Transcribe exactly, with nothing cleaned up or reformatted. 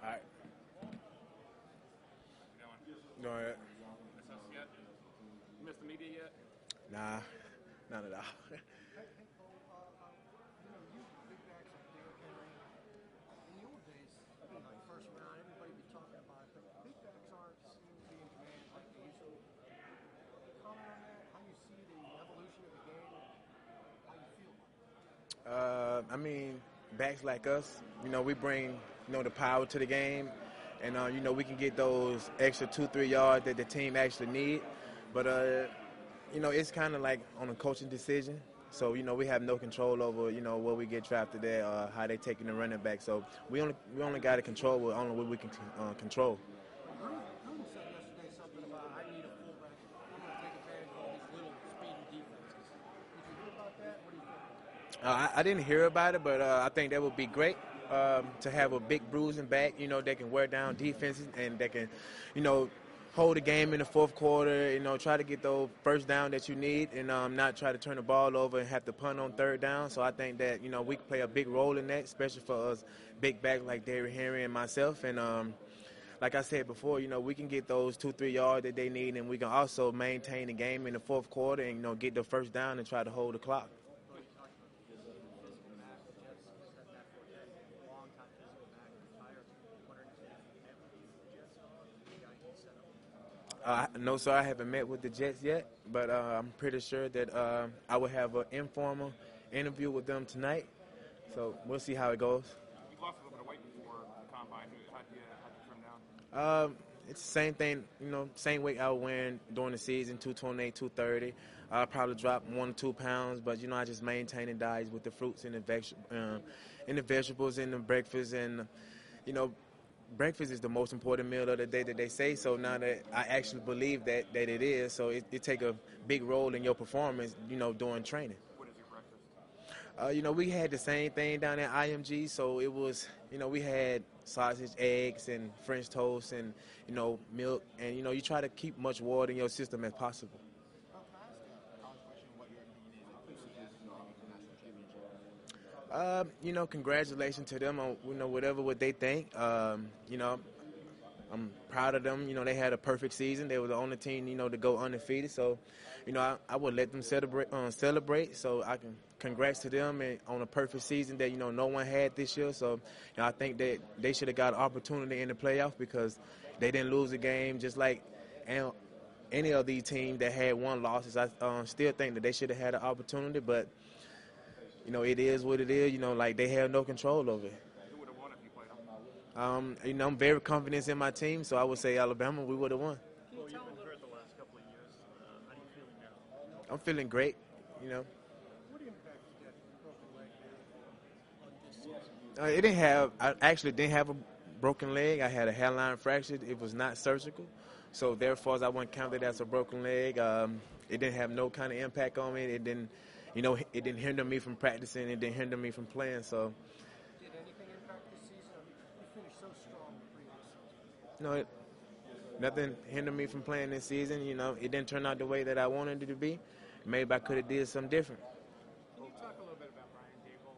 All right. You Go ahead. Miss us yet? You missed the media yet? Nah, not at all. Hey, hey, Cole, uh, uh, you know, you big backs like Derrick Henry. In the old days, you know, like first round, everybody be talking about it, but big backs aren't seem to be in demand like they used to. Comment on that? How you see the evolution of the game? How you feel about it? Uh, I mean, backs like us, you know, we bring, you know, the power to the game, and uh, you know, we can get those extra two, three yards that the team actually need. But uh, you know, it's kind of like on a coaching decision. So you know, we have no control over you know where we get drafted at, uh, how they taking the running back. So we only we only got to control what only what we can uh, control. Well, Gruden, Gruden said yesterday something about I need a fullback. I'm going to take advantage of all these little speedy defenses. Did you hear about that? What do you think? Uh, I, I didn't hear about it, but uh, I think that would be great um, to have a big bruising back. You know, that can wear down defenses and that can, you know, hold the game in the fourth quarter. You know, try to get those first down that you need, and um, not try to turn the ball over and have to punt on third down. So I think that you know we can play a big role in that, especially for us big backs like Derrick Henry and myself. And um, like I said before, you know, we can get those two, three yards that they need, and we can also maintain the game in the fourth quarter and you know get the first down and try to hold the clock. Well, you talked about the physical, physical back. The Jets said that for a long time. Physical back retired. Wondering if you met with the Jets, the guy he set up. Uh, no, sir, I haven't met with the Jets yet, but uh, I'm pretty sure that uh, I will have an informal interview with them tonight. So we'll see how it goes. You lost a little bit of weight before the combine. How'd you, how'd you trim down? Um, it's the same thing, you know, same weight I was wearing during the season, two twenty-eight, two thirty. I'll probably drop one or two pounds, but, you know, I just maintain the diets with the fruits and the, veg- um, and the vegetables and the breakfast. And, you know, breakfast is the most important meal of the day that they say. So now that I actually believe that, that it is, so it, it take a big role in your performance, you know, during training. What is your breakfast? Uh, you know, we had the same thing down at I M G, so it was, you know, we had sausage, eggs, and French toast, and, you know, milk, and, you know, you try to keep much water in your system as possible. Well, can I ask a college question? What your opinion is of U C F winning the national championship? Um, you know, congratulations to them on, you know, whatever what they think. Um, you know, I'm proud of them. You know, they had a perfect season. They were the only team, you know, to go undefeated. So, you know, I, I would let them celebrate. Uh, celebrate. So I can congrats to them and on a perfect season that you know no one had this year. So, you know, I think that they should have got an opportunity in the playoff because they didn't lose a game. Just like and any of these teams that had one losses, I uh, still think that they should have had an opportunity. But you know, it is what it is. You know, like they have no control over it. Who would have won if you played them? Um, you know, I'm very confident in my team, so I would say Alabama, we would have won. Well, you've been hurt the last couple of years. Uh, how are you feeling now? I'm feeling great, you know. What impact did that broken leg have on this season? Uh, it didn't have, I actually didn't have a broken leg. I had a hairline fracture. It was not surgical. So therefore, I wouldn't count it as a broken leg. Um, it didn't have no kind of impact on me. It didn't, you know, it didn't hinder me from practicing. It didn't hinder me from playing. So, Did anything impact this season? I mean, you finished so strong the previous season. you know, it, nothing hindered me from playing this season. You know, it didn't turn out the way that I wanted it to be. Maybe I could have did something different.